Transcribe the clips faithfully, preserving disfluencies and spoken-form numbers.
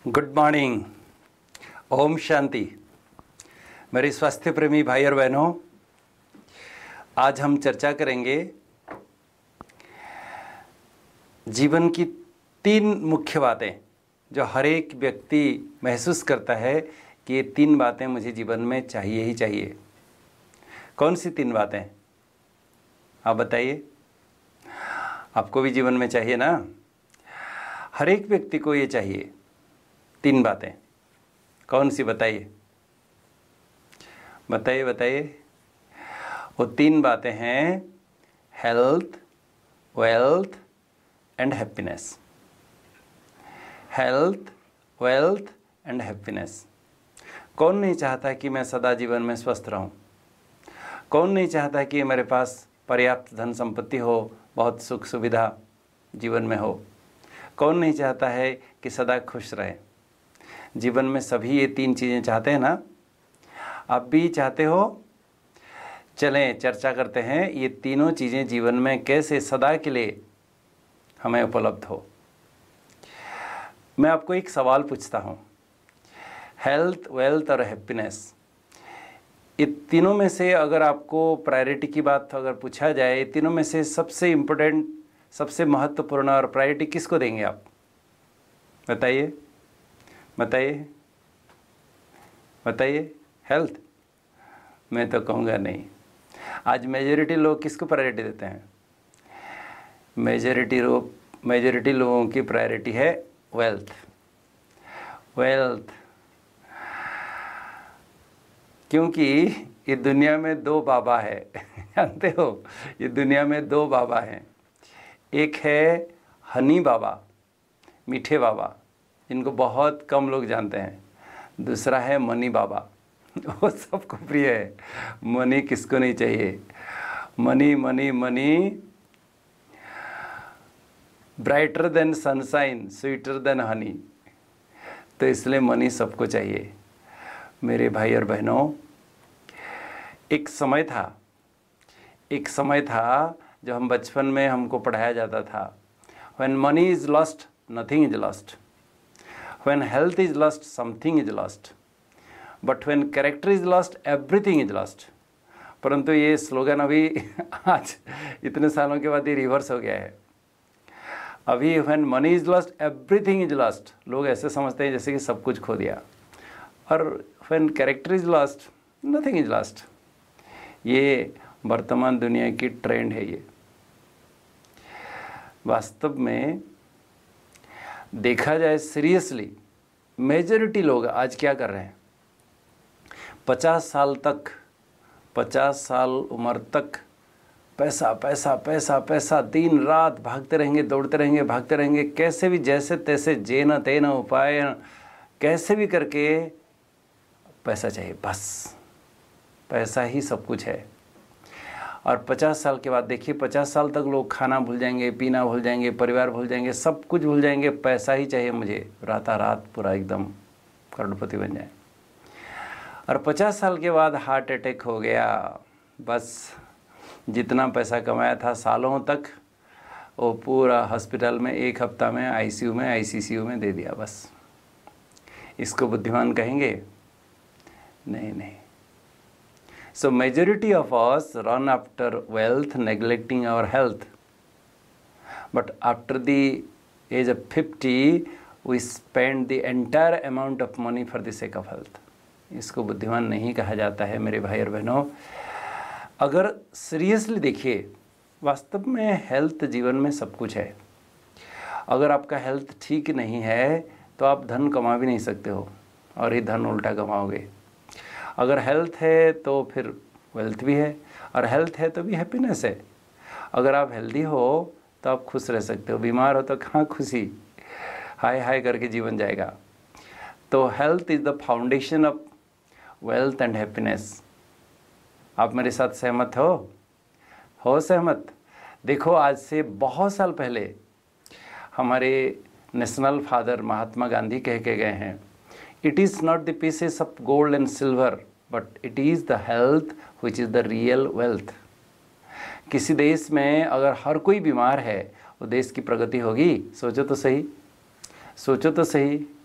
Good morning, Om Shanti. मेरे स्वास्थ्य प्रेमी भाई और बहनों, आज हम चर्चा करेंगे जीवन की तीन मुख्य बातें जो हर एक व्यक्ति महसूस करता है कि ये तीन बातें मुझे जीवन में चाहिए ही चाहिए। कौन सी तीन बातें आप बताइए? आपको भी जीवन में चाहिए ना? हर एक व्यक्ति को ये चाहिए तीन बातें। कौन सी बताइए बताइए बताइए वो तीन बातें हैं health, wealth and happiness. Health, wealth and happiness. कौन नहीं चाहता कि मैं सदा जीवन में स्वस्थ रहूं? कौन नहीं चाहता कि मेरे पास पर्याप्त धन संपत्ति हो, बहुत सुख सुविधा जीवन में हो? कौन नहीं चाहता है कि सदा खुश रहे? जीवन में सभी ये तीन चीज़ें चाहते हैं ना? आप भी चाहते हो? चलें चर्चा करते हैं ये तीनों चीज़ें जीवन में कैसे सदा के लिए हमें उपलब्ध हो। मैं आपको एक सवाल पूछता हूँ, हेल्थ, वेल्थ और हैप्पीनेस, ये तीनों में से अगर आपको प्रायोरिटी की बात अगर पूछा जाए, ये तीनों में से सबसे इम्पोर्टेंट, सबसे महत्वपूर्ण और प्रायोरिटी किसको देंगे आप? बताइए बताइए बताइए। हेल्थ? मैं तो कहूँगा नहीं। आज मेजॉरिटी लोग किसको प्रायोरिटी देते हैं? मेजॉरिटी लोग मेजॉरिटी लोगों की प्रायोरिटी है वेल्थ। वेल्थ क्योंकि ये दुनिया में दो बाबा है जानते हो, ये दुनिया में दो बाबा हैं। एक है हनी बाबा, मीठे बाबा, जिनको बहुत कम लोग जानते हैं। दूसरा है मनी बाबा, वो सबको प्रिय है। मनी किसको नहीं चाहिए? Money money money, brighter then sunshine, sweeter than Honey. तो इसलिए मनी सबको चाहिए। मेरे भाई और बहनों, एक समय था एक समय था जब हम बचपन में हमको पढ़ाया जाता था, when money is lost nothing is lost, when health is lost something is lost, but when character is lost everything is lost. परंतु ये स्लोगन अभी आज इतने सालों के बाद ये रिवर्स हो गया है। अभी when money is lost everything is lost, लोग ऐसे समझते हैं जैसे कि सब कुछ खो दिया। और when character is lost nothing is lost. ये वर्तमान दुनिया की ट्रेंड है। ये वास्तव में देखा जाए सीरियसली, मेजॉरिटी लोग आज क्या कर रहे हैं? पचास साल तक पचास साल उम्र तक पैसा पैसा पैसा पैसा, दिन रात भागते रहेंगे, दौड़ते रहेंगे, भागते रहेंगे, कैसे भी जैसे तैसे, जे न ते न उपाय, कैसे भी करके पैसा चाहिए। बस पैसा ही सब कुछ है। और पचास साल के बाद देखिए, पचास साल तक लोग खाना भूल जाएंगे, पीना भूल जाएंगे, परिवार भूल जाएंगे, सब कुछ भूल जाएंगे। पैसा ही चाहिए मुझे, राता रात पूरा एकदम करोड़पति बन जाए। और पचास साल के बाद हार्ट अटैक हो गया। बस जितना पैसा कमाया था सालों तक, वो पूरा हॉस्पिटल में एक हफ्ता में आईसीयू में आईसीसीयू में दे दिया। बस इसको बुद्धिमान कहेंगे? नहीं नहीं। So majority of us run after wealth, neglecting our health. But after the age of fifty, we spend the entire amount of money for the sake of health. इसको बुद्धिमान नहीं कहा जाता है मेरे भाई और बहनों। अगर सीरियसली देखिए, वास्तव में हेल्थ जीवन में सब कुछ है। अगर आपका हेल्थ ठीक नहीं है तो आप धन कमा भी नहीं सकते हो, और ही धन उल्टा कमाओगे। अगर हेल्थ है तो फिर वेल्थ भी है, और हेल्थ है तो भी हैप्पीनेस है। अगर आप हेल्दी हो तो आप खुश रह सकते हो, बीमार हो तो कहाँ खुशी, हाय हाय करके जीवन जाएगा। तो health is the foundation of wealth and happiness. आप मेरे साथ सहमत हो? हो सहमत? देखो, आज से बहुत साल पहले हमारे नेशनल फादर महात्मा गांधी कह के गए हैं, It is not the pieces of gold and silver, but it is the health which is the real wealth. किसी देश में अगर हर कोई बीमार है, वो देश की प्रगति होगी? सोचो तो सही, सोचो तो सही।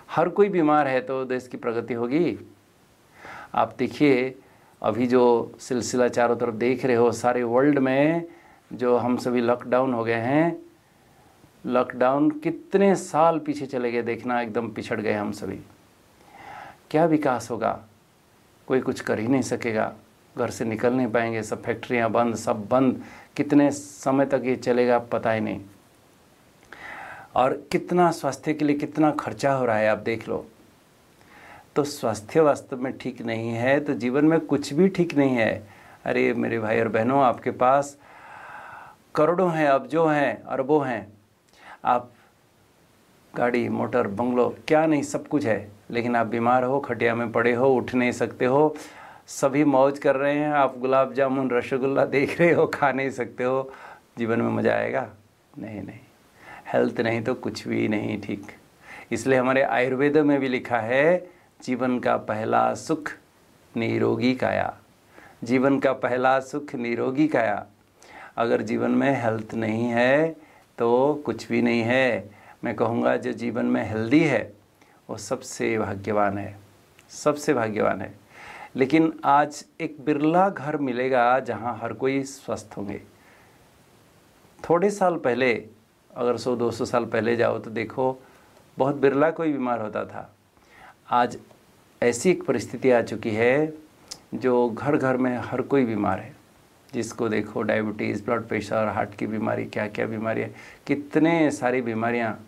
हर कोई बीमार है तो देश की प्रगति होगी? आप देखिए अभी जो सिलसिला चारों तरफ देख रहे हो, सारे वर्ल्ड में जो हम सभी लॉकडाउन हो गए हैं, लॉकडाउन कितने साल पीछे चले गए, देखना एकदम पिछड़ गए हम सभी। क्या विकास होगा? कोई कुछ कर ही नहीं सकेगा, घर से निकल नहीं पाएंगे, सब फैक्ट्रियां बंद, सब बंद। कितने समय तक ये चलेगा पता ही नहीं। और कितना स्वास्थ्य के लिए कितना खर्चा हो रहा है आप देख लो। तो स्वास्थ्य वास्तव में ठीक नहीं है तो जीवन में कुछ भी ठीक नहीं है। अरे मेरे भाई और बहनों, आपके पास करोड़ों हैं, अरबों हैं, अरबों हैं, आप गाड़ी मोटर बंगलो क्या नहीं सब कुछ है, लेकिन आप बीमार हो, खटिया में पड़े हो, उठ नहीं सकते हो। सभी मौज कर रहे हैं, आप गुलाब जामुन रसगुल्ला देख रहे हो, खा नहीं सकते हो। जीवन में मज़ा आएगा? नहीं नहीं। हेल्थ नहीं तो कुछ भी नहीं ठीक। इसलिए हमारे आयुर्वेद में भी लिखा है, जीवन का पहला सुख निरोगी काया। जीवन का पहला सुख निरोगी काया। अगर जीवन में हेल्थ नहीं है तो कुछ भी नहीं है। मैं कहूँगा जो जीवन में हेल्दी है वो सबसे भाग्यवान है, सबसे भाग्यवान है। लेकिन आज एक बिरला घर मिलेगा जहाँ हर कोई स्वस्थ होंगे। थोड़े साल पहले, अगर सौ दो सौ साल पहले जाओ तो देखो बहुत बिरला कोई बीमार होता था। आज ऐसी एक परिस्थिति आ चुकी है जो घर घर में हर कोई बीमार है। जिसको देखो डायबिटीज़, ब्लड प्रेशर, हार्ट की बीमारी, क्या क्या बीमारी है, कितने सारी बीमारियाँ।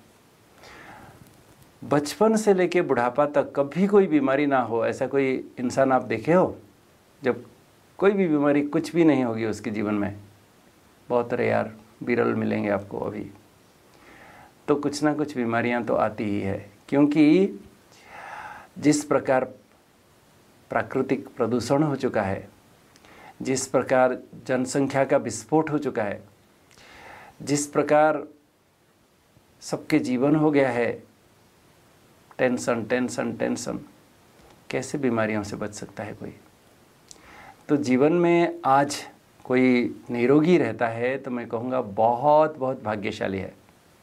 बचपन से लेके बुढ़ापा तक कभी कोई बीमारी ना हो ऐसा कोई इंसान आप देखे हो? जब कोई भी बीमारी कुछ भी नहीं होगी उसके जीवन में, बहुत रेयर, विरल मिलेंगे आपको अभी। तो कुछ ना कुछ बीमारियां तो आती ही है, क्योंकि जिस प्रकार प्राकृतिक प्रदूषण हो चुका है, जिस प्रकार जनसंख्या का विस्फोट हो चुका है, जिस प्रकार सबके जीवन हो गया है टेंशन टेंशन टेंशन, कैसे बीमारियों से बच सकता है कोई? तो जीवन में आज कोई निरोगी रहता है तो मैं कहूँगा बहुत बहुत भाग्यशाली है।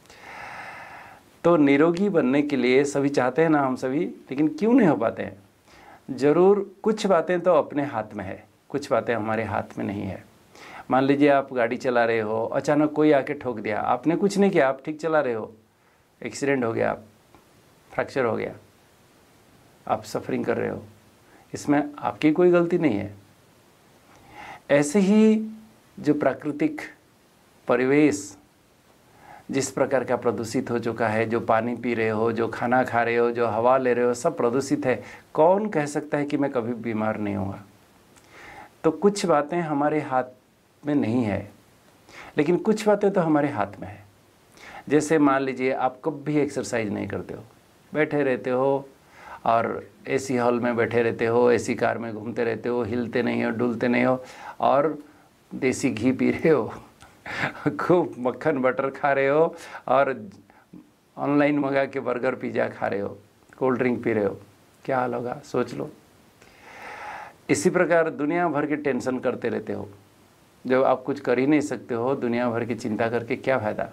तो निरोगी बनने के लिए सभी चाहते हैं ना, हम सभी, लेकिन क्यों नहीं हो पाते हैं? ज़रूर कुछ बातें तो अपने हाथ में है, कुछ बातें हमारे हाथ में नहीं है। मान लीजिए आप गाड़ी चला रहे हो, अचानक कोई आके ठोक दिया, आपने कुछ नहीं किया, आप ठीक चला रहे हो, एक्सीडेंट हो गया, फ्रैक्चर हो गया, आप सफरिंग कर रहे हो, इसमें आपकी कोई गलती नहीं है। ऐसे ही जो प्राकृतिक परिवेश जिस प्रकार का प्रदूषित हो चुका है, जो पानी पी रहे हो, जो खाना खा रहे हो, जो हवा ले रहे हो, सब प्रदूषित है। कौन कह सकता है कि मैं कभी बीमार नहीं होऊंगा? तो कुछ बातें हमारे हाथ में नहीं है, लेकिन कुछ बातें तो हमारे हाथ में है। जैसे मान लीजिए आप कभी एक्सरसाइज नहीं करते हो, बैठे रहते हो और एसी हॉल में बैठे रहते हो, एसी कार में घूमते रहते हो, हिलते नहीं हो, डुलते नहीं हो, और देसी घी पी रहे हो, खूब मक्खन बटर खा रहे हो, और ऑनलाइन मंगा के बर्गर पिज़्ज़ा खा रहे हो, कोल्ड ड्रिंक पी रहे हो, क्या हाल होगा सोच लो। इसी प्रकार दुनिया भर के टेंशन करते रहते हो, जब आप कुछ कर ही नहीं सकते हो, दुनिया भर की चिंता करके क्या फ़ायदा?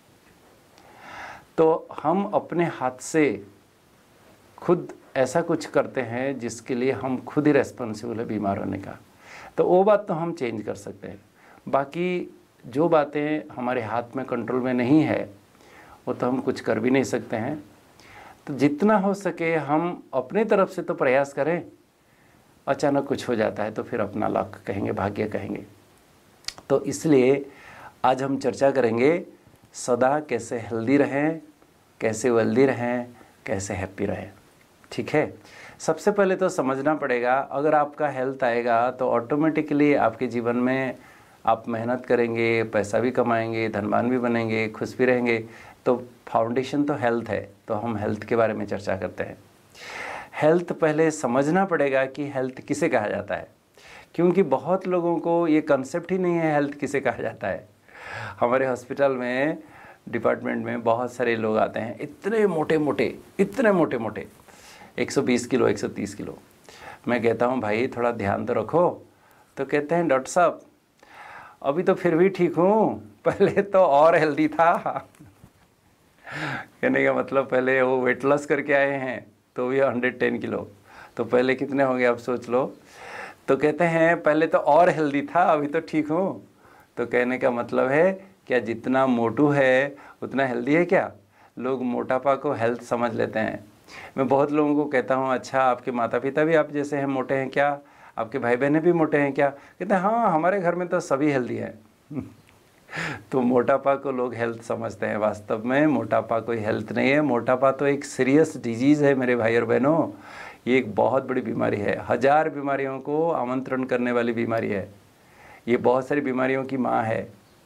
तो हम अपने हाथ से खुद ऐसा कुछ करते हैं जिसके लिए हम खुद ही रेस्पॉन्सिबल है बीमार होने का। तो वो बात तो हम चेंज कर सकते हैं। बाकी जो बातें हमारे हाथ में कंट्रोल में नहीं है वो तो हम कुछ कर भी नहीं सकते हैं। तो जितना हो सके हम अपने तरफ से तो प्रयास करें। अचानक कुछ हो जाता है तो फिर अपना लक कहेंगे, भाग्य कहेंगे। तो इसलिए आज हम चर्चा करेंगे सदा कैसे हेल्दी रहें, कैसे वेल्दी रहें, कैसे हैप्पी रहें। ठीक है, सबसे पहले तो समझना पड़ेगा, अगर आपका हेल्थ आएगा तो ऑटोमेटिकली आपके जीवन में आप मेहनत करेंगे, पैसा भी कमाएंगे, धनवान भी बनेंगे, खुश भी रहेंगे। तो फाउंडेशन तो हेल्थ है। तो हम हेल्थ के बारे में चर्चा करते हैं। हेल्थ पहले समझना पड़ेगा कि हेल्थ किसे कहा जाता है, क्योंकि बहुत लोगों को ये कंसेप्ट ही नहीं है हेल्थ किसे कहा जाता है। हमारे हॉस्पिटल में, डिपार्टमेंट में बहुत सारे लोग आते हैं, इतने मोटे मोटे इतने मोटे मोटे एक सौ बीस किलो, एक सौ तीस किलो। मैं कहता हूँ भाई थोड़ा ध्यान तो रखो। तो कहते हैं डॉक्टर साहब अभी तो फिर भी ठीक हूँ, पहले तो और हेल्दी था। कहने का मतलब पहले वो वेट लॉस करके आए हैं तो भी हंड्रेड टेन किलो, तो पहले कितने होंगे आप सोच लो। तो कहते हैं पहले तो और हेल्दी था, अभी तो ठीक हूँ। तो कहने का मतलब है क्या जितना मोटू है उतना हेल्दी है क्या? लोग मोटापा को हेल्थ समझ लेते हैं। मैं बहुत लोगों को कहता हूँ अच्छा आपके माता पिता भी आप जैसे हैं मोटे हैं क्या? आपके भाई बहनें भी मोटे हैं क्या? कहते हैं हाँ हमारे घर में तो सभी हेल्दी हैं। तो मोटापा को लोग हेल्थ समझते हैं, वास्तव में मोटापा कोई हेल्थ नहीं है। मोटापा तो एक सीरियस डिजीज़ है मेरे भाई और बहनों, ये एक बहुत बड़ी बीमारी है, हजार बीमारियों को आमंत्रण करने वाली बीमारी है, ये बहुत सारी बीमारियों की माँ है।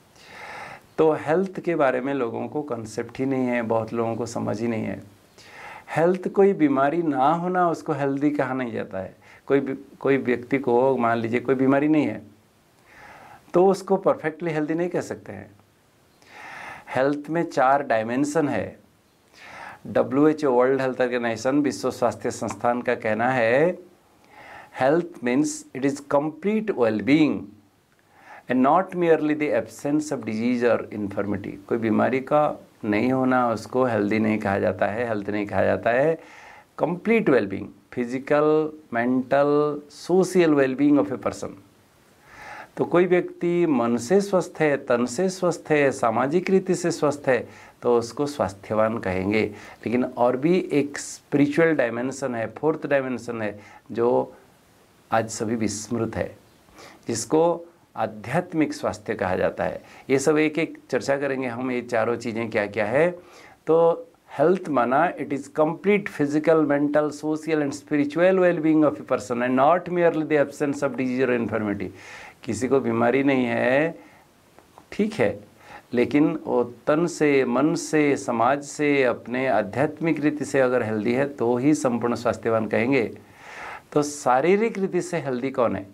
तो हेल्थ के बारे में लोगों को कंसेप्ट ही नहीं है, बहुत लोगों को समझ ही नहीं है। हेल्थ कोई बीमारी ना होना उसको हेल्दी कहा नहीं जाता है। कोई कोई व्यक्ति को मान लीजिए कोई बीमारी नहीं है तो उसको परफेक्टली हेल्दी नहीं कह सकते हैं। हेल्थ में चार डायमेंशन है। W H O world health organisation, विश्व स्वास्थ्य संस्थान का कहना है health means it is complete well being and not merely the absence of disease और इन्फर्मिटी। कोई बीमारी का नहीं होना उसको हेल्दी नहीं कहा जाता है, हेल्थ नहीं कहा जाता है। Complete well being, physical, mental, social well being of a person. तो कोई व्यक्ति मन से स्वस्थ है, तन से स्वस्थ है, सामाजिक रीति से स्वस्थ है तो उसको स्वास्थ्यवान कहेंगे। लेकिन और भी एक स्पिरिचुअल डायमेंशन है, फोर्थ डायमेंशन है जो आज सभी विस्मृत है, जिसको आध्यात्मिक स्वास्थ्य कहा जाता है। ये सब एक एक चर्चा करेंगे हम, ये चारों चीज़ें क्या क्या है। तो हेल्थ माना it is complete physical, mental, social and spiritual well being of a person and not merely the absence of disease और इन्फर्मिटी। किसी को बीमारी नहीं है ठीक है, लेकिन वो तन से, मन से, समाज से, अपने आध्यात्मिक रीति से अगर हेल्दी है तो ही संपूर्ण स्वास्थ्यवान कहेंगे। तो शारीरिक रीति से हेल्दी कौन है?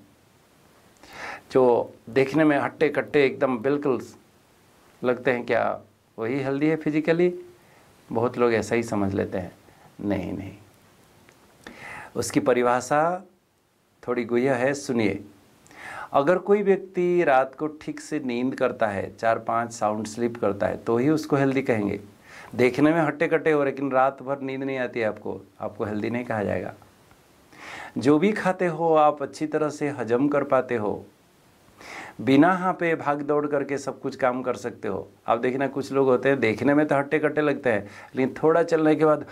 जो देखने में हट्टे कट्टे एकदम बिल्कुल लगते हैं, क्या वही हेल्दी है फिजिकली? बहुत लोग ऐसा ही समझ लेते हैं। नहीं नहीं, उसकी परिभाषा थोड़ी गुह्य है, सुनिए। अगर कोई व्यक्ति रात को ठीक से नींद करता है, चार पांच साउंड स्लीप करता है तो ही उसको हेल्दी कहेंगे। देखने में हट्टे कट्टे हो लेकिन रात भर नींद नहीं आती है आपको, आपको हेल्दी नहीं कहा जाएगा। जो भी खाते हो आप अच्छी तरह से हजम कर पाते हो, बिना यहाँ पे भाग दौड़ करके सब कुछ काम कर सकते हो। आप देखना कुछ लोग होते हैं देखने में तो हट्टे कट्टे लगते हैं, लेकिन थोड़ा चलने के बाद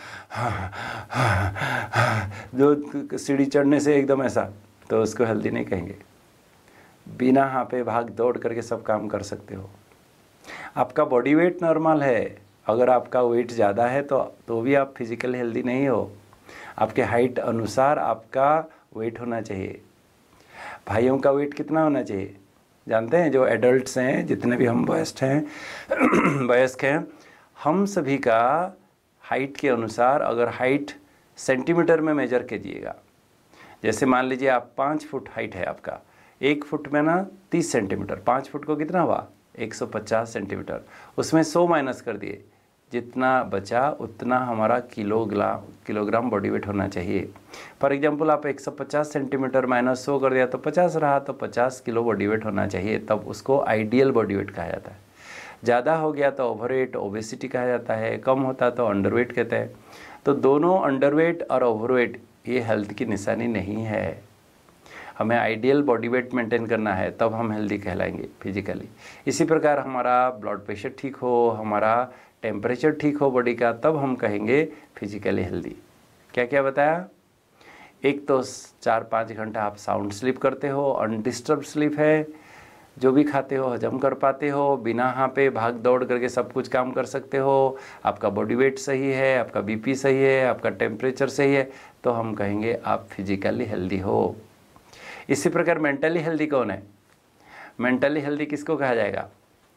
जो सीढ़ी चढ़ने से एकदम ऐसा, तो उसको हेल्दी नहीं कहेंगे। बिना यहाँ पे भाग दौड़ करके सब काम कर सकते हो। आपका बॉडी वेट नॉर्मल है, अगर आपका वेट ज़्यादा है तो तो भी आप फिजिकली हेल्दी नहीं हो। आपके हाइट अनुसार आपका वेट होना चाहिए। भाइयों का वेट कितना होना चाहिए जानते हैं? जो एडल्ट्स हैं, जितने भी हम वयस्क हैं वयस्क हैं, हम सभी का हाइट के अनुसार, अगर हाइट सेंटीमीटर में मेजर कीजिएगा, जैसे मान लीजिए आप पाँच फुट हाइट है आपका, एक फुट में ना तीस सेंटीमीटर, पाँच फुट को कितना हुआ? एक सौ पचास सेंटीमीटर। उसमें सौ माइनस कर दिए, जितना बचा उतना हमारा किलोग्राम किलोग्राम बॉडी वेट होना चाहिए। फॉर एग्जांपल आप एक सौ पचास सेंटीमीटर माइनस सौ कर दिया तो पचास रहा, तो पचास किलो बॉडी वेट होना चाहिए, तब उसको आइडियल बॉडी वेट कहा जाता है। ज़्यादा हो गया तो ओवरवेट, ओबेसिटी कहा जाता है, कम होता तो अंडरवेट कहते हैं। तो दोनों अंडरवेट और ओवरवेट ये हेल्थ की निशानी नहीं है। हमें आइडियल बॉडी वेट मेंटेन करना है, तब हम हेल्दी कहलाएंगे फिजिकली। इसी प्रकार हमारा ब्लड प्रेशर ठीक हो, हमारा टेम्परेचर ठीक हो बॉडी का, तब हम कहेंगे फिजिकली हेल्दी। क्या क्या बताया? एक तो चार पाँच घंटा आप साउंड स्लीप करते हो, अनडिस्टर्ब स्लीप है, जो भी खाते हो हजम कर पाते हो, बिना यहाँ पे भाग दौड़ करके सब कुछ काम कर सकते हो, आपका बॉडी वेट सही है, आपका बीपी सही है, आपका टेम्परेचर सही है, तो हम कहेंगे आप फिजिकली हेल्दी हो। इसी प्रकार मेंटली हेल्दी कौन है? मेंटली हेल्दी किसको कहा जाएगा?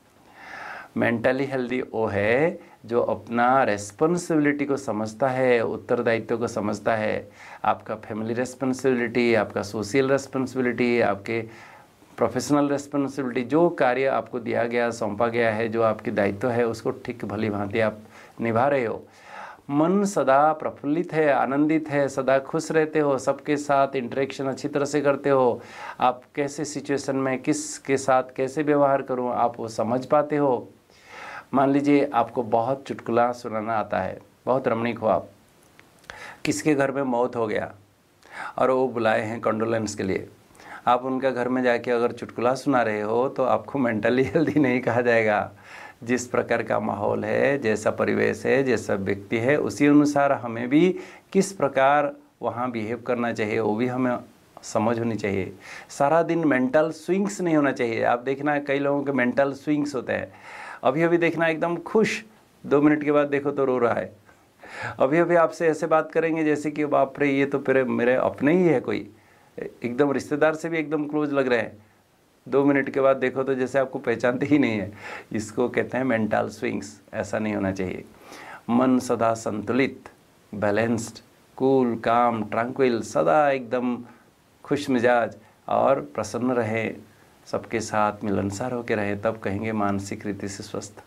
मेंटली हेल्दी वो है जो अपना रेस्पॉन्सिबिलिटी को समझता है, उत्तरदायित्व को समझता है। आपका फैमिली रेस्पॉन्सिबिलिटी, आपका सोशल रेस्पॉन्सिबिलिटी, आपके प्रोफेशनल रेस्पॉन्सिबिलिटी, जो कार्य आपको दिया गया, सौंपा गया है, जो आपकी दायित्व है, उसको ठीक भली भांति आप निभा रहे हो। मन सदा प्रफुल्लित है, आनंदित है, सदा खुश रहते हो, सबके साथ इंटरेक्शन अच्छी तरह से करते हो। आप कैसे सिचुएशन में किस के साथ कैसे व्यवहार करूं आप वो समझ पाते हो। मान लीजिए आपको बहुत चुटकुला सुनाना आता है, बहुत रमणीक हो आप, किसके घर में मौत हो गया और वो बुलाए हैं कंडोलेंस के लिए, आप उनका घर में जाके अगर चुटकुला सुना रहे हो तो आपको मेंटली हेल्दी नहीं कहा जाएगा। जिस प्रकार का माहौल है, जैसा परिवेश है, जैसा व्यक्ति है, उसी अनुसार हमें भी किस प्रकार वहाँ बिहेव करना चाहिए वो भी हमें समझ होनी चाहिए। सारा दिन मेंटल स्विंग्स नहीं होना चाहिए। आप देखना कई लोगों के मेंटल स्विंग्स होते हैं, अभी अभी देखना एकदम खुश, दो मिनट के बाद देखो तो रो रहा है। अभी अभी आपसे ऐसे बात करेंगे जैसे कि बाप रे ये तो फिर मेरे अपने ही है, कोई एकदम रिश्तेदार से भी एकदम क्लोज लग रहे हैं, दो मिनट के बाद देखो तो जैसे आपको पहचानते ही नहीं है। इसको कहते हैं मेंटल स्विंग्स। ऐसा नहीं होना चाहिए। मन सदा संतुलित, बैलेंस्ड, कूल, काम, ट्रैंक्विल, सदा एकदम खुश मिजाज और प्रसन्न रहे, सबके साथ मिलनसार होकर रहे, तब कहेंगे मानसिक रीति से स्वस्थ।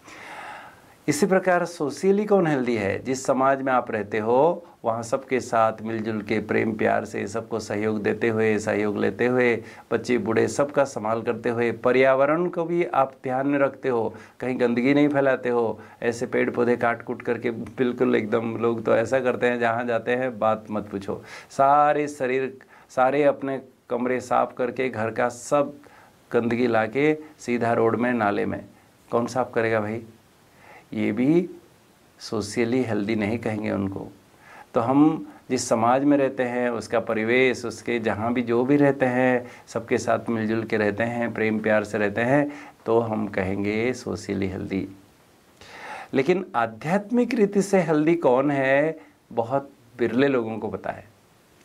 इसी प्रकार सोशियली कौन हेल्दी है? जिस समाज में आप रहते हो वहाँ सबके साथ मिलजुल के प्रेम प्यार से सबको सहयोग देते हुए, सहयोग लेते हुए, बच्चे बूढ़े सबका संभाल करते हुए, पर्यावरण को भी आप ध्यान में रखते हो, कहीं गंदगी नहीं फैलाते हो, ऐसे पेड़ पौधे काट कूट करके बिल्कुल एकदम, लोग तो ऐसा करते हैं जहाँ जाते हैं बात मत पूछो, सारे शरीर सारे अपने कमरे साफ करके घर का सब गंदगी लाके सीधा रोड में, नाले में, कौन साफ करेगा भाई? ये भी सोशियली हेल्दी नहीं कहेंगे उनको। तो हम जिस समाज में रहते हैं, उसका परिवेश, उसके जहाँ भी जो भी रहते हैं, सबके साथ मिलजुल के रहते हैं, प्रेम प्यार से रहते हैं, तो हम कहेंगे सोशियली हेल्दी। लेकिन आध्यात्मिक रीति से हेल्दी कौन है? बहुत बिरले लोगों को पता है।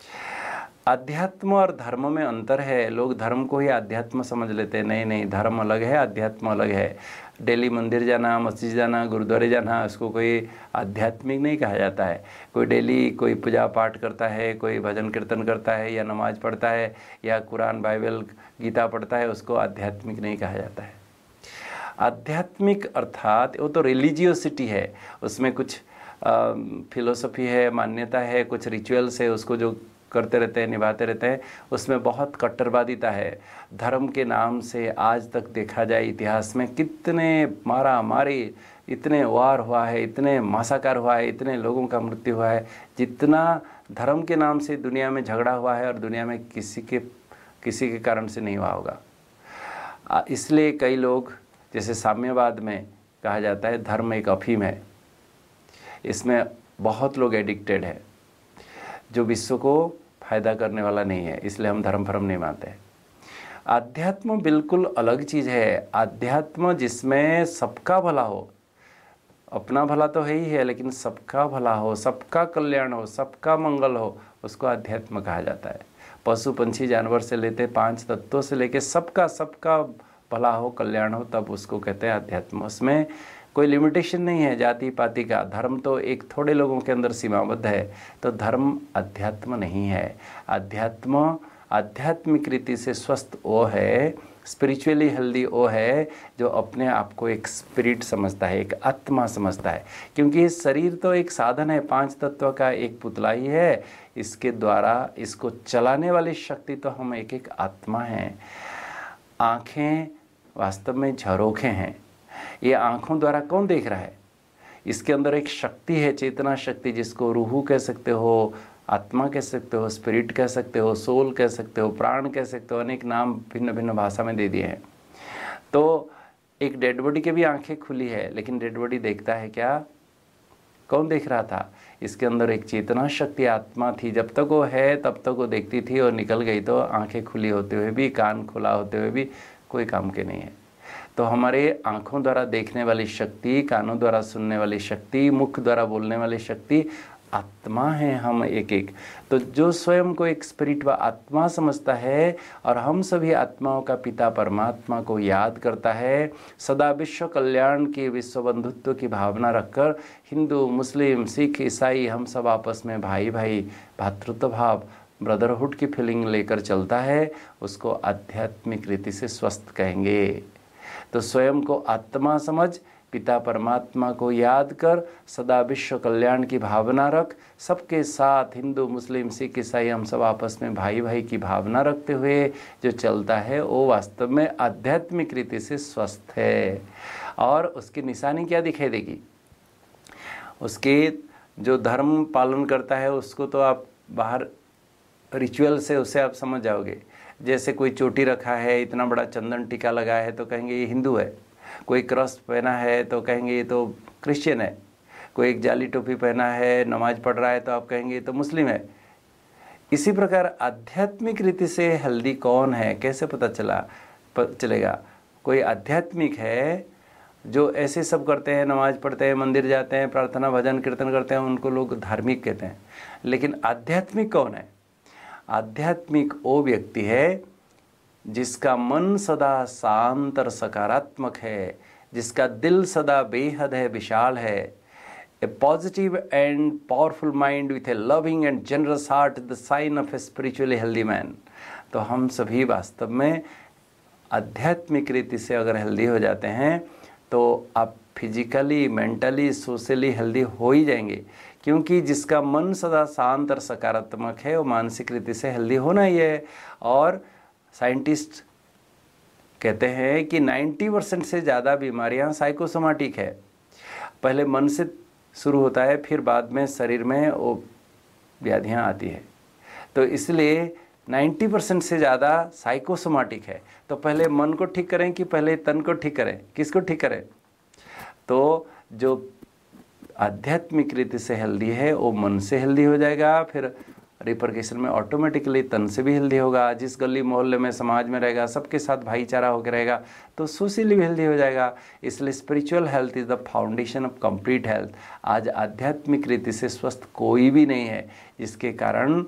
अध्यात्म और धर्म में अंतर है। लोग धर्म को ही अध्यात्म समझ लेते हैं। नहीं नहीं, धर्म अलग है, अध्यात्म अलग है। डेली मंदिर जाना, मस्जिद जाना, गुरुद्वारे जाना, उसको कोई आध्यात्मिक नहीं कहा जाता है। कोई डेली कोई पूजा पाठ करता है, कोई भजन कीर्तन करता है, या नमाज पढ़ता है, या कुरान बाइबल गीता पढ़ता है, उसको आध्यात्मिक नहीं कहा जाता है। आध्यात्मिक अर्थात वो तो रिलीजियोसिटी है, उसमें कुछ फिलोसफी है, मान्यता है, कुछ रिचुअल्स है, उसको जो करते रहते हैं, निभाते रहते हैं, उसमें बहुत कट्टरवादिता है। धर्म के नाम से आज तक देखा जाए इतिहास में कितने मारा मारी, इतने वार हुआ है, इतने मासाकार हुआ है, इतने लोगों का मृत्यु हुआ है, जितना धर्म के नाम से दुनिया में झगड़ा हुआ है, और दुनिया में किसी के किसी के कारण से नहीं हुआ होगा। इसलिए कई लोग, जैसे साम्यवाद में कहा जाता है धर्म एक अफीम है, इसमें बहुत लोग एडिक्टेड है, जो विश्व को फायदा करने वाला नहीं है, इसलिए हम धर्म फर्म नहीं मानते हैं। आध्यात्म बिल्कुल अलग चीज़ है। आध्यात्म जिसमें सबका भला हो, अपना भला तो है ही है, लेकिन सबका भला हो, सबका कल्याण हो, सबका मंगल हो, उसको आध्यात्म कहा जाता है। पशु पंछी जानवर से लेते पांच तत्वों से लेके सबका सबका भला हो, कल्याण हो, तब उसको कहते हैं आध्यात्म। उसमें कोई लिमिटेशन नहीं है जाति पाति का। धर्म तो एक थोड़े लोगों के अंदर सीमाबद्ध है, तो धर्म अध्यात्म नहीं है। अध्यात्म आध्यात्मिक रीति से स्वस्थ वो है, स्पिरिचुअली हेल्दी वो है, जो अपने आप को एक स्पिरिट समझता है, एक आत्मा समझता है। क्योंकि शरीर तो एक साधन है, पांच तत्व का एक पुतला ही है, इसके द्वारा इसको चलाने वाली शक्ति तो हम एक एक आत्मा हैं। आँखें वास्तव में झरोखे हैं। ये आँखों द्वारा कौन देख रहा है? इसके अंदर एक शक्ति है, चेतना शक्ति, जिसको रूह कह सकते हो, आत्मा कह सकते हो, स्पिरिट कह सकते हो, सोल कह सकते हो, प्राण कह सकते हो, अनेक नाम भिन्न भिन्न भाषा में दे दिए हैं। तो एक डेड बॉडी की भी आंखें खुली है, लेकिन डेड बॉडी देखता है क्या? कौन देख रहा था? इसके अंदर एक चेतना शक्ति आत्मा थी, जब तक वो है तब तक वो देखती थी, और निकल गई तो आंखें खुली होते हुए भी, कान खुला होते हुए भी कोई काम के नहीं है। तो हमारे आँखों द्वारा देखने वाली शक्ति, कानों द्वारा सुनने वाली शक्ति, मुख द्वारा बोलने वाली शक्ति आत्मा है हम एक एक। तो जो स्वयं को एक स्पिरिट व आत्मा समझता है, और हम सभी आत्माओं का पिता परमात्मा को याद करता है, सदा विश्व कल्याण की, विश्व बंधुत्व की भावना रखकर हिंदू, मुस्लिम, सिख, ईसाई हम सब आपस में भाई भाई, भातृत्व भाव, ब्रदरहुड की फीलिंग लेकर चलता है, उसको आध्यात्मिक रीति से स्वस्थ कहेंगे। तो स्वयं को आत्मा समझ, पिता परमात्मा को याद कर, सदा विश्व कल्याण की भावना रख, सबके साथ हिंदू, मुस्लिम, सिख, ईसाई हम सब आपस में भाई भाई की भावना रखते हुए जो चलता है, वो वास्तव में आध्यात्मिक रीति से स्वस्थ है। और उसकी निशानी क्या दिखाई देगी, उसके जो धर्म पालन करता है उसको तो आप बाहर रिचुअल से उसे आप समझ जाओगे। जैसे कोई चोटी रखा है, इतना बड़ा चंदन टीका लगाया है तो कहेंगे ये हिंदू है, कोई क्रॉस पहना है तो कहेंगे ये तो क्रिश्चियन है, कोई एक जाली टोपी पहना है, नमाज पढ़ रहा है तो आप कहेंगे ये तो मुस्लिम है। इसी प्रकार आध्यात्मिक रीति से हेल्दी कौन है कैसे पता चला चलेगा। कोई आध्यात्मिक है जो ऐसे सब करते हैं, नमाज पढ़ते हैं, मंदिर जाते हैं, प्रार्थना भजन कीर्तन करते हैं, उनको लोग धार्मिक कहते हैं। लेकिन आध्यात्मिक कौन है? आध्यात्मिक वो व्यक्ति है जिसका मन सदा शांत और सकारात्मक है, जिसका दिल सदा बेहद है, विशाल है। ए positive and powerful mind with A loving and generous heart the sign of A spiritually healthy man. तो हम सभी वास्तव में आध्यात्मिक रीति से अगर हेल्दी हो जाते हैं तो आप फिजिकली, मेंटली, सोशली हेल्दी हो ही जाएंगे, क्योंकि जिसका मन सदा शांत और सकारात्मक है वो मानसिक रीति से हेल्दी होना ही है। और साइंटिस्ट कहते हैं कि नब्बे परसेंट से ज़्यादा बीमारियां साइकोसोमाटिक है। पहले मन से शुरू होता है, फिर बाद में शरीर में वो व्याधियां आती है। तो इसलिए नब्बे परसेंट से ज़्यादा साइकोसोमाटिक है। तो पहले मन को ठीक करें कि पहले तन को ठीक करें, किसको ठीक करें? तो जो आध्यात्मिक रीति से हेल्दी है वो मन से हेल्दी हो जाएगा, फिर रिपरकेशन में ऑटोमेटिकली तन से भी हेल्दी होगा। जिस गली मोहल्ले में समाज में रहेगा, सबके साथ भाईचारा होकर रहेगा तो सोशली भी हेल्दी हो जाएगा। इसलिए spiritual health is the foundation of complete health. आज आध्यात्मिक रीति से स्वस्थ कोई भी नहीं है, जिसके कारण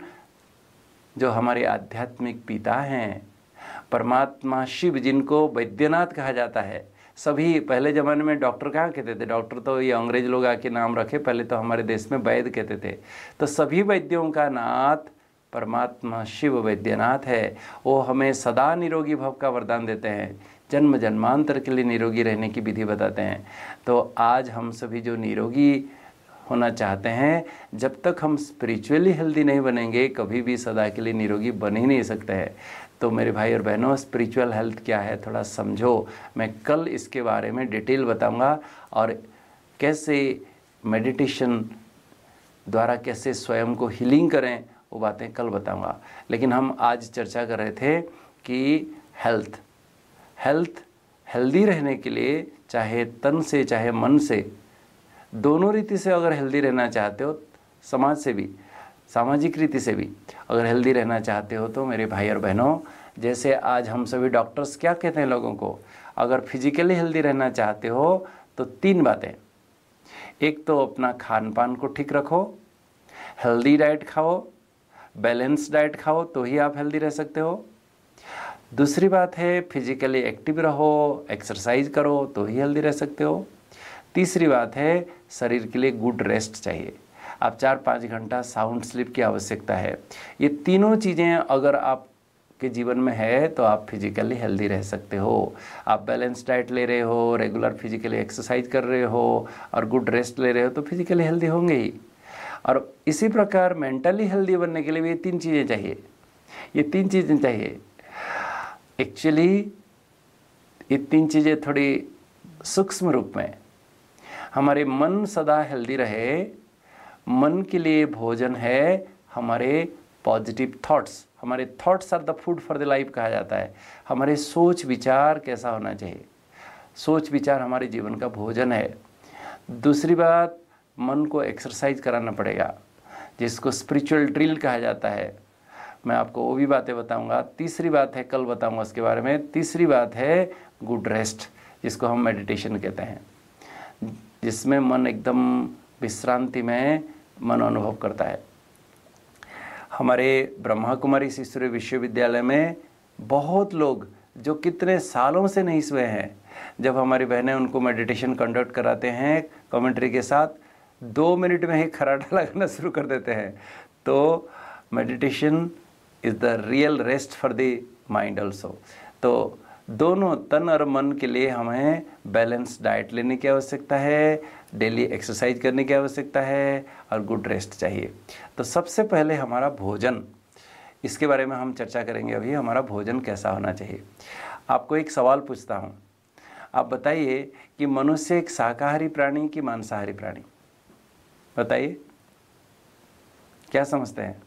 जो हमारे आध्यात्मिक पिता हैं, परमात्मा शिव, जिनको वैद्यनाथ कहा जाता है, सभी पहले ज़माने में डॉक्टर कहाँ कहते थे? डॉक्टर तो ये अंग्रेज लोग आके नाम रखे, पहले तो हमारे देश में वैद्य कहते थे। तो सभी वैद्यों का नाथ परमात्मा शिव वैद्यनाथ है। वो हमें सदा निरोगी भव का वरदान देते हैं, जन्म जन्मांतर के लिए निरोगी रहने की विधि बताते हैं। तो आज हम सभी जो निरोगी होना चाहते हैं, जब तक हम स्पिरिचुअली हेल्दी नहीं बनेंगे कभी भी सदा के लिए निरोगी बन ही नहीं सकते हैं। तो मेरे भाई और बहनों, स्पिरिचुअल हेल्थ क्या है थोड़ा समझो। मैं कल इसके बारे में डिटेल बताऊंगा और कैसे मेडिटेशन द्वारा कैसे स्वयं को हीलिंग करें वो बातें कल बताऊंगा। लेकिन हम आज चर्चा कर रहे थे कि हेल्थ हेल्थ हेल्दी रहने के लिए चाहे तन से चाहे मन से, दोनों रीति से अगर हेल्दी रहना चाहते हो, समाज से भी सामाजिक रीति से भी अगर हेल्दी रहना चाहते हो, तो मेरे भाई और बहनों, जैसे आज हम सभी डॉक्टर्स क्या कहते हैं लोगों को, अगर फिजिकली हेल्दी रहना चाहते हो तो तीन बातें। एक तो अपना खान पान को ठीक रखो, हेल्दी डाइट खाओ, बैलेंस डाइट खाओ, तो ही आप हेल्दी रह सकते हो। दूसरी बात है फिजिकली एक्टिव रहो, एक्सरसाइज करो, तो ही हेल्दी रह सकते हो। तीसरी बात है शरीर के लिए गुड रेस्ट चाहिए। आप चार पाँच घंटा साउंड स्लीप की आवश्यकता है। ये तीनों चीज़ें अगर आपके जीवन में है तो आप फिजिकली हेल्दी रह सकते हो। आप बैलेंस डाइट ले रहे हो, रेगुलर फिजिकली एक्सरसाइज कर रहे हो और गुड रेस्ट ले रहे हो, तो फिजिकली हेल्दी होंगे ही। और इसी प्रकार मेंटली हेल्दी बनने के लिए भी ये तीन चीज़ें चाहिए। ये तीन चीज़ें चाहिए। एक्चुअली ये तीन चीज़ें थोड़ी सूक्ष्म रूप में, हमारे मन सदा हेल्दी रहे, मन के लिए भोजन है हमारे पॉजिटिव थॉट्स। हमारे thoughts are the food for the life कहा जाता है। हमारे सोच विचार कैसा होना चाहिए, सोच विचार हमारे जीवन का भोजन है। दूसरी बात, मन को एक्सरसाइज कराना पड़ेगा, जिसको स्पिरिचुअल ड्रिल कहा जाता है। मैं आपको वो भी बातें बताऊंगा। तीसरी बात है, कल बताऊंगा उसके बारे में। तीसरी बात है गुड रेस्ट, जिसको हम मेडिटेशन कहते हैं, जिसमें मन एकदम विश्रांति में मन अनुभव करता है। हमारे ब्रह्मा कुमारी ईश्वरी विश्वविद्यालय में बहुत लोग जो कितने सालों से नहीं सोए हैं, जब हमारी बहनें उनको मेडिटेशन कंडक्ट कराते हैं कमेंट्री के साथ, दो मिनट में ही खर्राटा लगाना शुरू कर देते हैं। तो meditation is the real rest for the mind also. तो दोनों तन और मन के लिए हमें बैलेंस डाइट लेने की आवश्यकता है, डेली एक्सरसाइज करने की आवश्यकता है और गुड रेस्ट चाहिए। तो सबसे पहले हमारा भोजन, इसके बारे में हम चर्चा करेंगे अभी। हमारा भोजन कैसा होना चाहिए। आपको एक सवाल पूछता हूँ, आप बताइए कि मनुष्य एक शाकाहारी प्राणी कि मांसाहारी प्राणी? बताइए, क्या समझते हैं?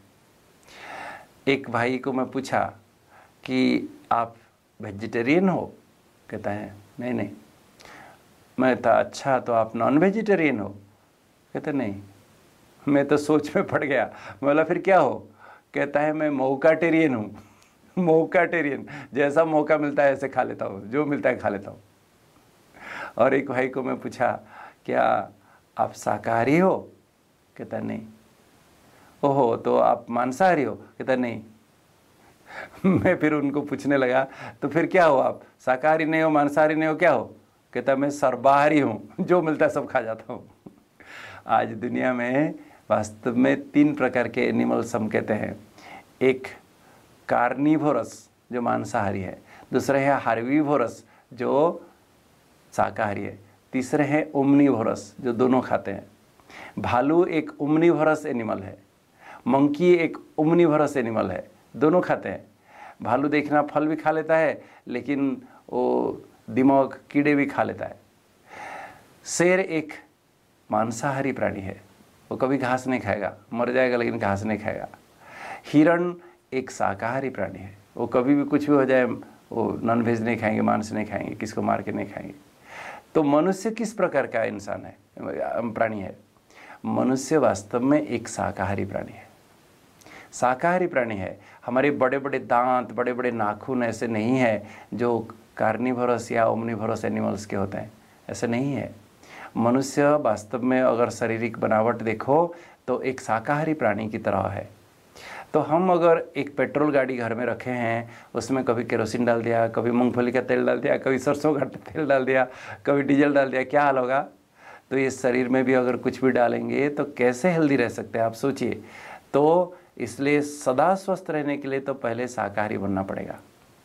एक भाई को मैं पूछा कि आप वेजिटेरियन हो? कहता है नहीं नहीं। मैं था अच्छा तो आप नॉन वेजिटेरियन हो? कहते नहीं। मैं तो सोच में पड़ गया। मैं बोला फिर क्या हो? कहता है मैं मौकाटेरियन हूँ। मौकाटेरियन, जैसा मौका मिलता है ऐसे खा लेता हूँ, जो मिलता है खा लेता हूँ। और एक भाई को मैं पूछा क्या आप शाकाहारी हो? कहता नहीं। ओहो तो आप मांसाहारी हो? कहता नहीं। मैं फिर उनको पूछने लगा तो फिर क्या हो आप? शाकाहारी नहीं हो, मांसाहारी नहीं हो, क्या हो? कहता मैं सर्वाहारी हूँ, जो मिलता है सब खा जाता हूँ। आज दुनिया में वास्तव में तीन प्रकार के एनिमल्स हम कहते हैं। एक कार्निवोरस जो मांसाहारी है, दूसरे है हार्बीवोरस जो शाकाहारी है, तीसरे है ओमनीवोरस जो दोनों खाते हैं। भालू एक ओमनीवोरस एनिमल है, मंकी एक ओमनीवोरस एनिमल है, दोनों खाते हैं। भालू देखना फल भी खा लेता है लेकिन वो दिमाग कीड़े भी खा लेता है। शेर एक मांसाहारी प्राणी है, वो कभी घास नहीं खाएगा, मर जाएगा लेकिन घास नहीं खाएगा। हिरण एक शाकाहारी प्राणी है, वो कभी भी कुछ भी हो जाए वो नॉन वेज नहीं खाएंगे, मांस नहीं खाएंगे, किसको मार के नहीं खाएंगे। तो मनुष्य किस प्रकार का इंसान है, प्राणी है? मनुष्य वास्तव में एक शाकाहारी प्राणी है। शाकाहारी प्राणी है। हमारे बड़े बड़े दांत, बड़े बड़े नाखून ऐसे नहीं है जो कार्निवोरस या ओमनीवोरस एनिमल्स के होते हैं, ऐसे नहीं है। मनुष्य वास्तव में अगर शारीरिक बनावट देखो तो एक शाकाहारी प्राणी की तरह है। तो हम अगर एक पेट्रोल गाड़ी घर में रखे हैं, उसमें कभी केरोसिन डाल दिया, कभी मूंगफली का तेल डाल दिया, कभी सरसों का तेल डाल दिया, कभी डीजल डाल दिया, क्या हाल होगा? तो ये शरीर में भी अगर कुछ भी डालेंगे तो कैसे हेल्दी रह सकते हैं आप सोचिए। तो इसलिए सदा स्वस्थ रहने के लिए तो पहले शाकाहारी बनना पड़ेगा।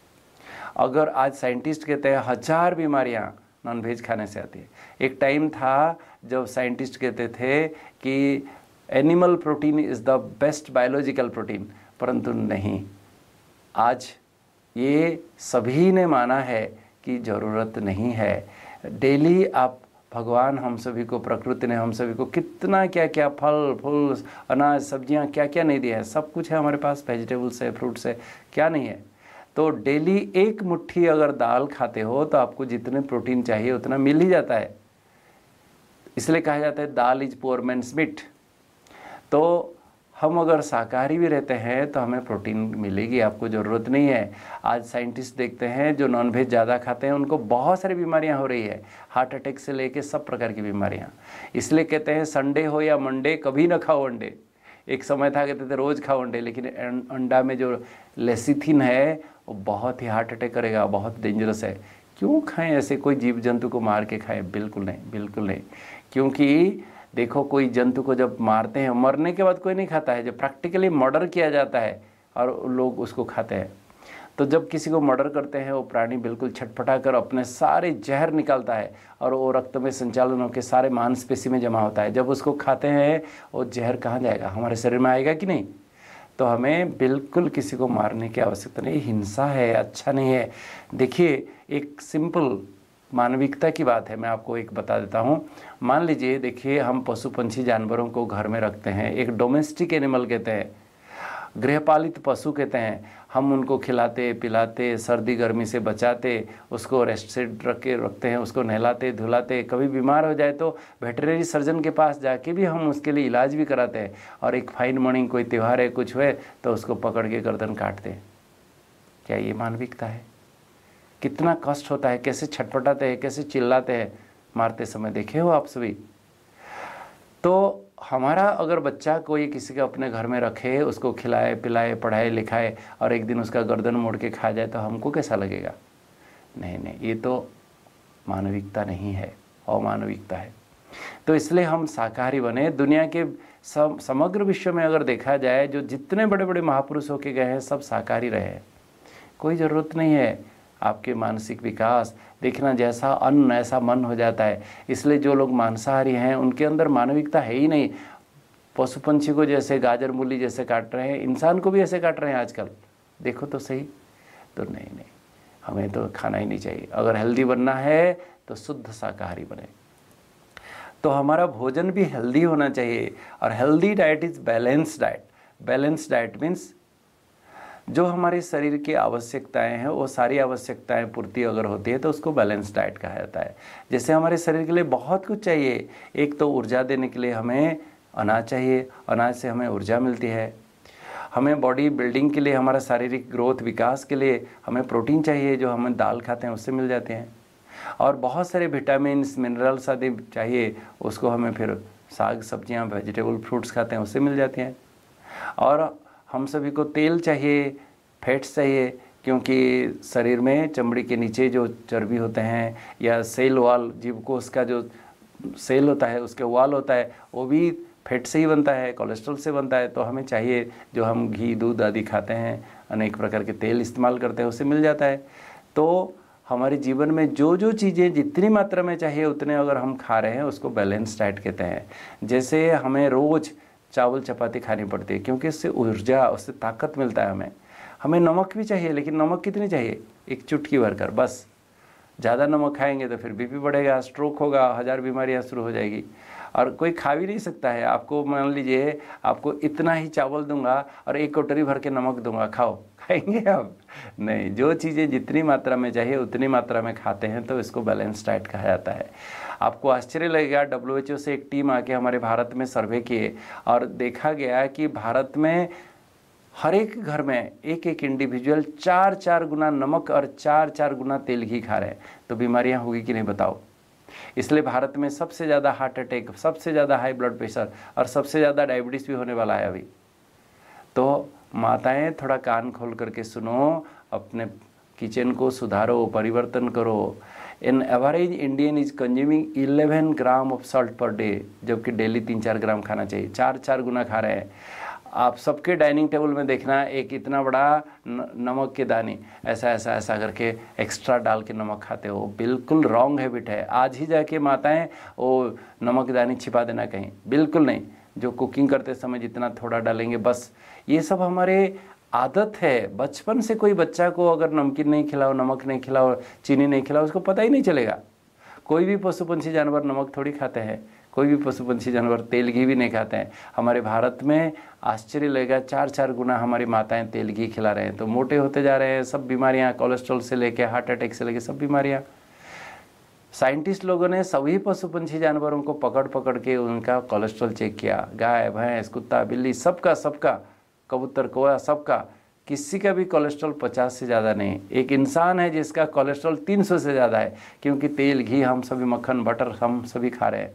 अगर आज साइंटिस्ट कहते हैं हजार बीमारियां नॉन वेज खाने से आती है। एक टाइम था जब साइंटिस्ट कहते थे कि animal protein is the best biological protein, परंतु नहीं, आज ये सभी ने माना है कि ज़रूरत नहीं है। डेली आप भगवान हम सभी को, प्रकृति ने हम सभी को कितना क्या क्या फल फूल अनाज सब्जियां क्या क्या नहीं दिया है, सब कुछ है हमारे पास, वेजिटेबल्स है, फ्रूट्स है, क्या नहीं है। तो डेली एक मुट्ठी अगर दाल खाते हो तो आपको जितने प्रोटीन चाहिए उतना मिल ही जाता है। इसलिए कहा जाता है दाल इज पुअर मैन्स मीट। तो हम अगर शाकाहारी भी रहते हैं तो हमें प्रोटीन मिलेगी, आपको ज़रूरत नहीं है। आज साइंटिस्ट देखते हैं जो नॉनवेज ज़्यादा खाते हैं उनको बहुत सारी बीमारियां हो रही है, हार्ट अटैक से लेके सब प्रकार की बीमारियां। इसलिए कहते हैं संडे हो या मंडे कभी ना खाओ अंडे। एक समय था कहते थे रोज़ खाओ अंडे, लेकिन अंडा में जो लेसिथिन है वो बहुत ही हार्ट अटैक करेगा, बहुत डेंजरस है। क्यों खाएं ऐसे, कोई जीव जंतु को मार के खाएं? बिल्कुल नहीं, बिल्कुल नहीं। क्योंकि देखो कोई जंतु को जब मारते हैं, मरने के बाद कोई नहीं खाता है, जब प्रैक्टिकली मर्डर किया जाता है और लोग उसको खाते हैं। तो जब किसी को मर्डर करते हैं वो प्राणी बिल्कुल छटपटा कर अपने सारे जहर निकालता है और वो रक्त में संचालन होकर सारे मांसपेशी में जमा होता है। जब उसको खाते हैं वो जहर कहाँ जाएगा, हमारे शरीर में आएगा कि नहीं? तो हमें बिल्कुल किसी को मारने की आवश्यकता नहीं, हिंसा है, अच्छा नहीं है। देखिए एक सिंपल मानविकता की बात है, मैं आपको एक बता देता हूँ। मान लीजिए, देखिए हम पशु पंछी जानवरों को घर में रखते हैं, एक डोमेस्टिक एनिमल कहते हैं, गृहपालित पशु कहते हैं। हम उनको खिलाते पिलाते, सर्दी गर्मी से बचाते, उसको रेस्ट से रख के रखते हैं, उसको नहलाते धुलाते। कभी बीमार हो जाए तो वेटरनरी सर्जन के पास जाके भी हम उसके लिए इलाज भी कराते हैं। और एक फाइन मॉर्निंग कोई त्यौहार है, कुछ हुए तो उसको पकड़ के गर्दन काटते हैं। क्या ये मानविकता है? कितना कष्ट होता है, कैसे छटपटाते हैं, कैसे चिल्लाते हैं मारते समय, देखे हो आप सभी। तो हमारा अगर बच्चा कोई किसी के अपने घर में रखे, उसको खिलाए पिलाए पढ़ाए लिखाए और एक दिन उसका गर्दन मोड़ के खा जाए तो हमको कैसा लगेगा? नहीं नहीं, ये तो मानविकता नहीं है, अमानविकता है। तो इसलिए हम शाकाहारी बने। दुनिया के सब समग्र विश्व में अगर देखा जाए, जो जितने बड़े बड़े महापुरुष होके गए हैं सब शाकाहारी रहे हैं। कोई ज़रूरत नहीं है आपके मानसिक विकास देखना, जैसा अन्न ऐसा मन हो जाता है। इसलिए जो लोग मांसाहारी हैं उनके अंदर मानविकता है ही नहीं। पशु पंछी को जैसे गाजर मूली जैसे काट रहे हैं, इंसान को भी ऐसे काट रहे हैं आजकल, देखो तो सही। तो नहीं नहीं, हमें तो खाना ही नहीं चाहिए। अगर हेल्दी बनना है तो शुद्ध शाकाहारी बने। तो हमारा भोजन भी हेल्दी होना चाहिए, और healthy diet is balance diet. Balance diet means जो हमारे शरीर की आवश्यकताएं हैं वो सारी आवश्यकताएं पूर्ति अगर होती है तो उसको बैलेंस डाइट कहा जाता है। जैसे हमारे शरीर के लिए बहुत कुछ चाहिए। एक तो ऊर्जा देने के लिए हमें अनाज चाहिए, अनाज से हमें ऊर्जा मिलती है। हमें बॉडी बिल्डिंग के लिए, हमारा शारीरिक ग्रोथ विकास के लिए हमें प्रोटीन चाहिए, जो हमें दाल खाते हैं उससे मिल जाते हैं। और बहुत सारे विटामिन्स मिनरल्स आदि चाहिए, उसको हमें फिर साग सब्जियां वेजिटेबल फ्रूट्स खाते हैं उससे मिल जाते हैं। और हम सभी को तेल चाहिए, फैट्स चाहिए, क्योंकि शरीर में चमड़ी के नीचे जो चर्बी होते हैं या सेल वाल, जीवकोश का जो सेल होता है उसके वाल होता है, वो भी फैट से ही बनता है, कोलेस्ट्रॉल से बनता है। तो हमें चाहिए, जो हम घी दूध आदि खाते हैं, अनेक प्रकार के तेल इस्तेमाल करते हैं, उससे मिल जाता है। तो हमारे जीवन में जो जो चीज़ें जितनी मात्रा में चाहिए उतने अगर हम खा रहे हैं उसको बैलेंस डाइट कहते हैं। जैसे हमें रोज़ चावल चपाती खानी पड़ती है, क्योंकि इससे ऊर्जा, उससे ताकत मिलता है हमें। हमें नमक भी चाहिए, लेकिन नमक कितनी चाहिए? एक चुटकी भर कर बस। ज़्यादा नमक खाएंगे तो फिर बीपी बढ़ेगा, स्ट्रोक होगा, हज़ार बीमारियां शुरू हो जाएगी। और कोई खा भी नहीं सकता है। आपको मान लीजिए आपको इतना ही चावल दूंगा और एक कटोरी भर के नमक दूंगा, खाओ, खाएंगे आप? नहीं। जो चीज़ें जितनी मात्रा में चाहिए उतनी मात्रा में खाते हैं तो इसको बैलेंस डाइट कहा जाता है। आपको आश्चर्य लगेगा, डब्ल्यू एच ओ से एक टीम आके हमारे भारत में सर्वे किए और देखा गया कि भारत में हर एक घर में एक एक इंडिविजुअल चार चार गुना नमक और चार चार गुना तेल घी खा रहे हैं। तो बीमारियां होगी कि नहीं बताओ? इसलिए भारत में सबसे ज़्यादा हार्ट अटैक, सबसे ज़्यादा हाई ब्लड प्रेशर और सबसे ज़्यादा डायबिटीज़ भी होने वाला है अभी। तो माताएं थोड़ा कान खोल करके सुनो, अपने किचन को सुधारो, परिवर्तन करो। An average Indian is consuming eleven gram of salt per day, जबकि डेली तीन चार ग्राम खाना चाहिए। चार चार गुना खा रहे हैं। आप सबके डाइनिंग टेबल में देखना, एक इतना बड़ा नमक के दाने ऐसा ऐसा ऐसा करके एक्स्ट्रा डाल के नमक खाते हो। बिल्कुल रॉन्ग हैबिट है। आज ही जाके माताएं वो नमक दाने छिपा देना कहीं, बिल्कुल नहीं। जो कुकिंग करते समय जितना थोड़ा डालेंगे बस। ये सब हमारे आदत है। बचपन से कोई बच्चा को अगर नमकीन नहीं खिलाओ, नमक नहीं खिलाओ, चीनी नहीं खिलाओ, उसको पता ही नहीं चलेगा। कोई भी पशु पंछी जानवर नमक थोड़ी खाते हैं, कोई भी पशु पंछी जानवर तेल घी भी नहीं खाते हैं। हमारे भारत में आश्चर्य लगेगा, चार चार गुना हमारी माताएं तेल घी खिला रहे हैं। तो मोटे होते जा रहे हैं, सब बीमारियां, कोलेस्ट्रॉल से लेके हार्ट अटैक से लेके सब बीमारियां। साइंटिस्ट लोगों ने सभी पशु पंछी जानवरों को पकड़ पकड़ के उनका कोलेस्ट्रॉल चेक किया। गाय, भैंस, कुत्ता, बिल्ली, सबका सबका, कबूतर, कौवा, सबका, किसी का भी कोलेस्ट्रॉल पचास से ज़्यादा नहीं। एक इंसान है जिसका कोलेस्ट्रॉल तीन सौ से ज़्यादा है, क्योंकि तेल घी हम सभी, मक्खन बटर हम सभी खा रहे हैं।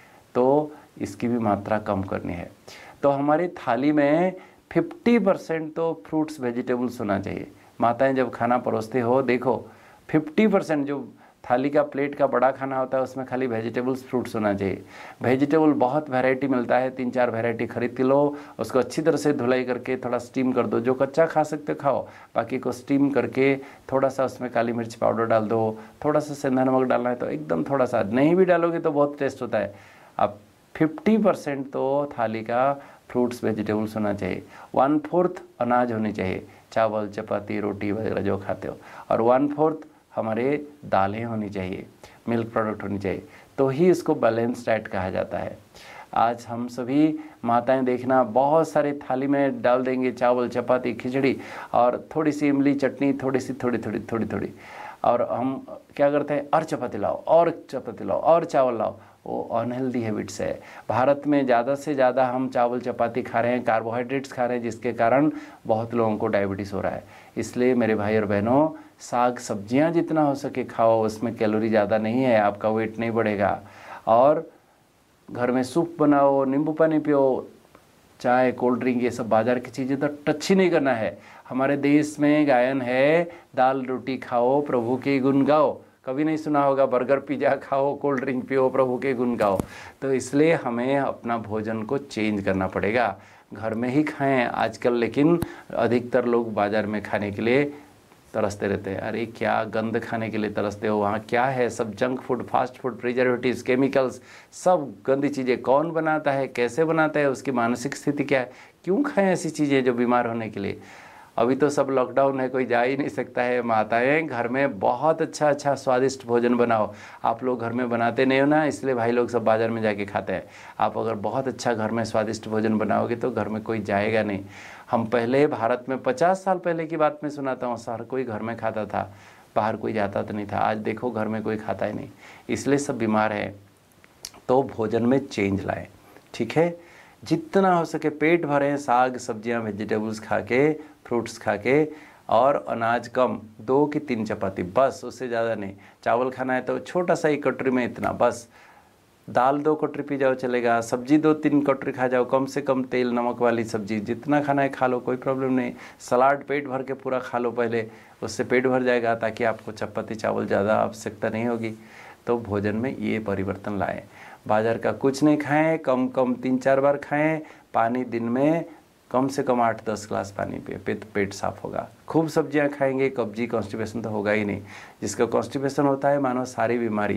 तो इसकी भी मात्रा कम करनी है। तो हमारी थाली में पचास परसेंट तो फ्रूट्स वेजिटेबल्स होना चाहिए। माताएं जब खाना परोसते हो, देखो पचास परसेंट जो थाली का प्लेट का बड़ा खाना होता है उसमें खाली वेजिटेबल्स फ्रूट्स होना चाहिए। वेजिटेबल बहुत वैरायटी मिलता है, तीन चार वैरायटी खरीद के लो, उसको अच्छी तरह से धुलाई करके थोड़ा स्टीम कर दो। जो कच्चा खा सकते खाओ, बाकी को स्टीम करके थोड़ा सा उसमें काली मिर्च पाउडर डाल दो, थोड़ा सा सेंधा नमक डालना है तो एकदम थोड़ा सा, नहीं भी डालोगे तो बहुत टेस्ट होता है। अब पचास परसेंट तो थाली का फ्रूट्स वेजिटेबल्स होना चाहिए। वन फोर्थ अनाज होनी चाहिए, चावल चपाती रोटी वगैरह जो खाते हो, और वन फोर्थ हमारे दालें होनी चाहिए, मिल्क प्रोडक्ट होनी चाहिए। तो ही इसको बैलेंस डाइट कहा जाता है। आज हम सभी माताएं देखना बहुत सारे थाली में डाल देंगे चावल चपाती खिचड़ी और थोड़ी सी इमली चटनी, थोड़ी सी थोड़ी थोड़ी थोड़ी थोड़ी, और हम क्या करते हैं, और चपाती लाओ, और चपाती लाओ, और चावल लाओ। वो अनहेल्दी हैबिट्स है। भारत में ज़्यादा से ज़्यादा हम चावल चपाती खा रहे हैं, कार्बोहाइड्रेट्स खा रहे हैं, जिसके कारण बहुत लोगों को डायबिटीज़ हो रहा है। इसलिए मेरे भाई और बहनों, साग सब्जियां जितना हो सके खाओ, उसमें कैलोरी ज़्यादा नहीं है, आपका वेट नहीं बढ़ेगा। और घर में सूप बनाओ, नींबू पानी पियो, चाय कोल्ड ड्रिंक ये सब बाजार की चीज़ें तो टच ही नहीं करना है। हमारे देश में गायन है, दाल रोटी खाओ प्रभु के गुण गाओ। कभी नहीं सुना होगा, बर्गर पिज़्ज़ा खाओ, कोल्ड ड्रिंक पियो, प्रभु के गुण गाओ। तो इसलिए हमें अपना भोजन को चेंज करना पड़ेगा। घर में ही खाएं आजकल, लेकिन अधिकतर लोग बाज़ार में खाने के लिए तरसते रहते हैं। अरे क्या गंद खाने के लिए तरसते हो, वहाँ क्या है, सब junk food, fast food, preservatives, chemicals, सब गंदी चीज़ें। कौन बनाता है, कैसे बनाता है, उसकी मानसिक स्थिति क्या है, क्यों खाएं ऐसी चीज़ें जो बीमार होने के लिए। अभी तो सब लॉकडाउन है, कोई जा ही नहीं सकता है। माताएं घर में बहुत अच्छा अच्छा स्वादिष्ट भोजन बनाओ। आप लोग घर में बनाते नहीं हो ना, इसलिए भाई लोग सब बाज़ार में जाके खाते हैं। आप अगर बहुत अच्छा घर में स्वादिष्ट भोजन बनाओगे तो घर में कोई जाएगा नहीं। हम पहले भारत में पचास साल पहले की बात मैं सुनाता हूँ, हर कोई घर में खाता था, बाहर कोई जाता तो नहीं था। आज देखो घर में कोई खाता ही नहीं, इसलिए सब बीमार है। तो भोजन में चेंज लाएं, ठीक है। जितना हो सके पेट भरें, साग सब्जियां वेजिटेबल्स खा के, फ्रूट्स खा के, और अनाज कम, दो की तीन चपाती बस, उससे ज़्यादा नहीं। चावल खाना है तो छोटा सा ही कटोरी में इतना बस। दाल दो कटोरी पी जाओ चलेगा, सब्जी दो तीन कटोरी खा जाओ, कम से कम तेल नमक वाली सब्जी, जितना खाना है खा लो, कोई प्रॉब्लम नहीं। सलाद पेट भर के पूरा खा लो पहले, उससे पेट भर जाएगा, ताकि आपको चपाती चावल ज़्यादा आवश्यकता नहीं होगी। तो भोजन में ये परिवर्तन लाएं। बाजार का कुछ नहीं खाएं, कम कम तीन चार बार खाएं। पानी दिन में कम से कम आठ दस ग्लास पानी पिए, पेट पेट साफ होगा। खूब सब्जियां खाएंगे, कब्जी कॉन्स्टिपेशन तो होगा ही नहीं। जिसका कॉन्स्टिपेशन होता है मानो सारी बीमारी।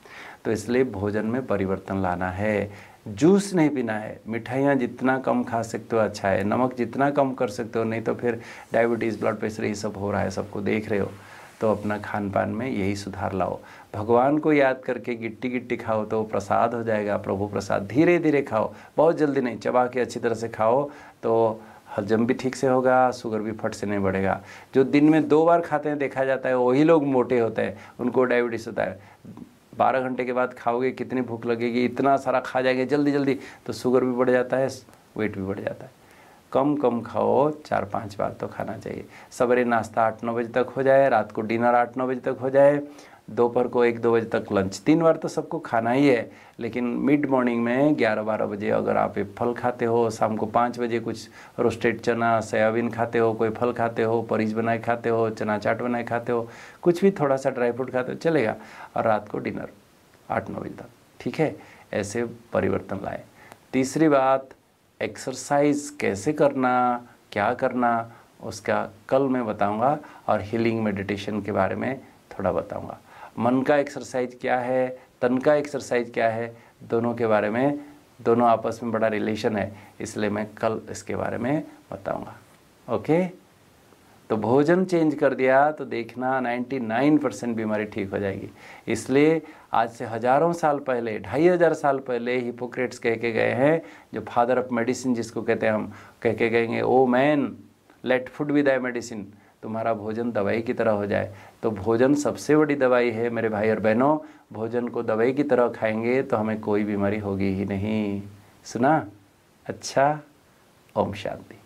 तो इसलिए भोजन में परिवर्तन लाना है। जूस नहीं पीना है, मिठाइयाँ जितना कम खा सकते हो अच्छा है, नमक जितना कम कर सकते हो, नहीं तो फिर डायबिटीज़ ब्लड प्रेशर ये सब हो रहा है, सबको देख रहे हो। तो अपना खान पान में यही सुधार लाओ। भगवान को याद करके गिट्टी गिट्टी खाओ तो प्रसाद हो जाएगा, प्रभु प्रसाद। धीरे धीरे खाओ, बहुत जल्दी नहीं, चबा के अच्छी तरह से खाओ तो हजम भी ठीक से होगा, शुगर भी फट से नहीं बढ़ेगा। जो दिन में दो बार खाते हैं देखा जाता है वही लोग मोटे होते हैं, उनको डायबिटीज़ होता है। बारह घंटे के बाद खाओगे, कितनी भूख लगेगी, इतना सारा खा जाएंगे जल्दी जल्दी, तो शुगर भी बढ़ जाता है, वेट भी बढ़ जाता है। कम कम खाओ, चार पांच बार तो खाना चाहिए। सवेरे नाश्ता आठ नौ बजे तक हो जाए, रात को डिनर आठ नौ बजे तक हो जाए, दोपहर को एक दो बजे तक लंच। तीन बार तो सबको खाना ही है, लेकिन मिड मॉर्निंग में ग्यारह बारह बजे अगर आप एक फल खाते हो, शाम को पाँच बजे कुछ रोस्टेड चना सोयाबीन खाते हो, कोई फल खाते हो, परीज बनाए खाते हो, चना चाट बनाए खाते हो, कुछ भी थोड़ा सा ड्राई फ्रूट खाते हो चलेगा, और रात को डिनर आठ नौ बजे तक, ठीक है। ऐसे परिवर्तन लाए। तीसरी बात, एक्सरसाइज कैसे करना, क्या करना, उसका कल मैं बताऊंगा, और हीलिंग मेडिटेशन के बारे में थोड़ा बताऊंगा। मन का एक्सरसाइज क्या है, तन का एक्सरसाइज क्या है, दोनों के बारे में, दोनों आपस में बड़ा रिलेशन है, इसलिए मैं कल इसके बारे में बताऊंगा। ओके, तो भोजन चेंज कर दिया तो देखना निन्यानवे परसेंट बीमारी ठीक हो जाएगी। इसलिए आज से हजारों साल पहले, ढाई हजार साल पहले हिपोक्रेट्स कह के गए हैं, जो फादर ऑफ मेडिसिन जिसको कहते हैं हम, कह के गएंगे, oh man let food B दाई मेडिसिन, तुम्हारा भोजन दवाई की तरह हो जाए। तो भोजन सबसे बड़ी दवाई है मेरे भाई और बहनों। भोजन को दवाई की तरह खाएंगे तो हमें कोई बीमारी होगी ही नहीं। सुना? अच्छा, ओम शांति।